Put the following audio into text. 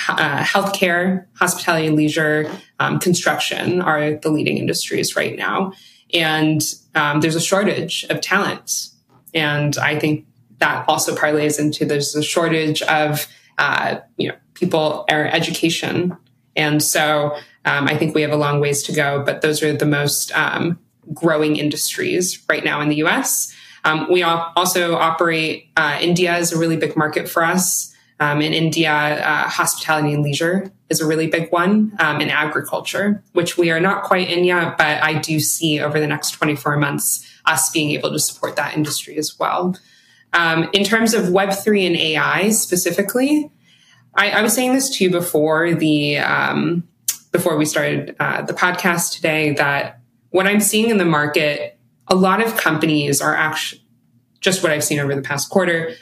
healthcare, hospitality and leisure, construction are the leading industries right now. And there's a shortage of talent. And I think that also parlays into there's a shortage of people or education. And so I think we have a long ways to go, but those are the most growing industries right now in the US. We also operate, India is a really big market for us. In India, hospitality and leisure is a really big one, and agriculture, which we are not quite in yet, but I do see over the next 24 months us being able to support that industry as well. In terms of Web3 and AI specifically, I was saying this to you before before we started the podcast today, that what I'm seeing in the market, a lot of companies are actually, just what I've seen over the past quarter,